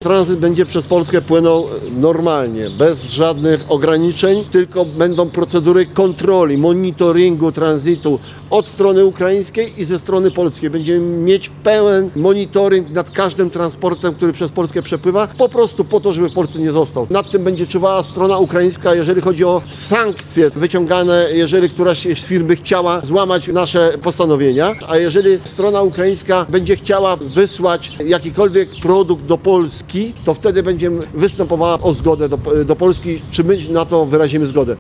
tranzyt będzie przez Polskę płynął normalnie, bez żadnych ograniczeń, tylko będą procedury kontroli, monitoringu tranzytu od strony ukraińskiej i ze strony polskiej. Będziemy mieć pełen monitoring nad każdym transportem, który przez Polskę przepływa, po prostu po to, żeby w Polsce nie został. Nad tym będzie czuwała strona ukraińska, jeżeli chodzi o sankcje wyciągane, jeżeli któraś z firm by chciała złamać nasze postanowienia, a jeżeli strona ukraińska będzie chciała wysłać jakikolwiek produkt do Polski, to wtedy będziemy występowała o zgodę do Polski, czy my na to wyrazimy zgodę.